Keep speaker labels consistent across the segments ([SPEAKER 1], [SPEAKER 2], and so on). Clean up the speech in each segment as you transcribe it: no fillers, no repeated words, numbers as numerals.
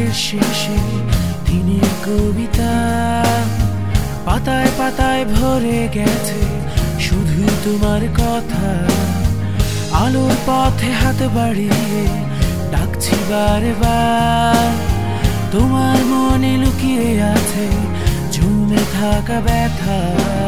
[SPEAKER 1] রাতের শেষে দিনের কবিতা, পাতায় পাতায় ভরে গেছে শুধু তোমার কথা। আলোর পথে হাত বাড়িয়ে ডাকছি বারবার, তোমার মনে লুকিয়ে আছে জমে থাকা ব্যথা।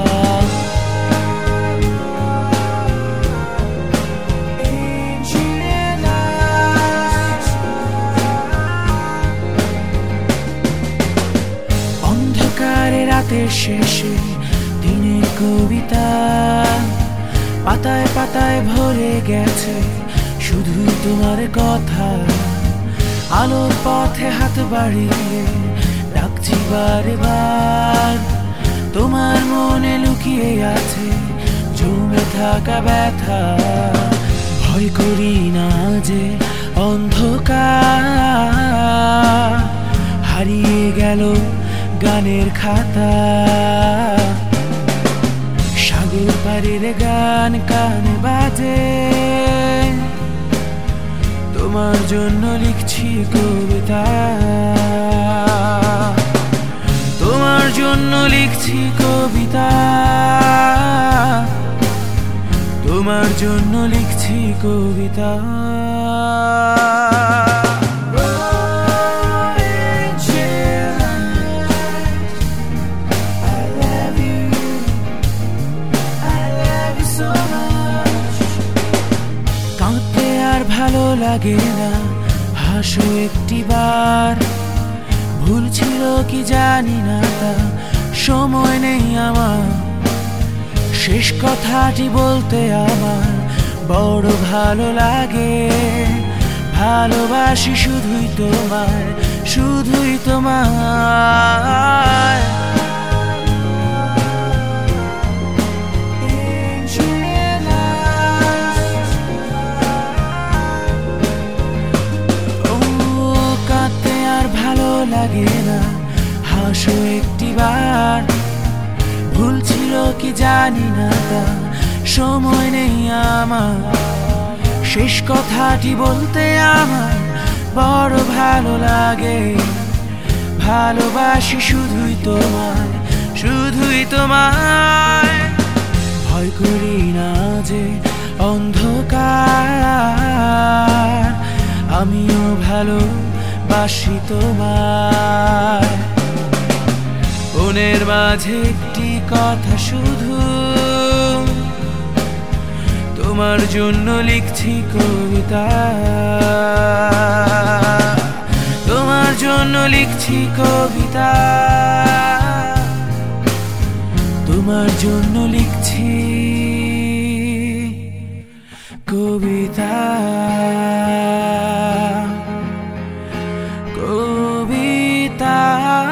[SPEAKER 1] অন্ধকারে রাতের শেষে দিনের কবিতা, পাতায় পাতায় ভরে গেছে শুধু তোমার কথা। আলোর পথে হাত বাড়িয়ে ডাকছি বারবার, তোমার মনে লুকিয়ে আছে জমে থাকা ব্যথা। ভয় করি না যে অন্ধকার হারিয়ে গেল গানের খাতা, সাগর পাড়ের গান কানে বাজে, তোমার জন্য লিখছি কবিতা, তোমার জন্য লিখছি কবিতা, তোমার জন্য লিখছি কবিতা। কাঁদতে আর ভালো লাগে না, হাসো একটিবার। ভুল ছিল কি জানি না, তা সময় নেই আমার। শেষ কথাটি বলতে আমার বড় ভালো লাগে। ভালোবাসি শুধুই তোমার, শুধুই তোমার। লাগে না, হাসো একটিবার। ভুল ছিল কি জানি না, তা সময় নেই আমার। শেষ কথাটি বলতে আমার বড় ভালো লাগে। ভালোবাসি শুধুই তোমার, শুধুই তোমার। ভয় করি না যে অন্ধকার, আমিও ভালোবাসি তোমার। মনের মাঝে একটি কথা শুধু, তোমার জন্য লিখছি কবিতা, তোমার জন্য লিখছি কবিতা, তোমার জন্য লিখছি কবিতা, কবিতা।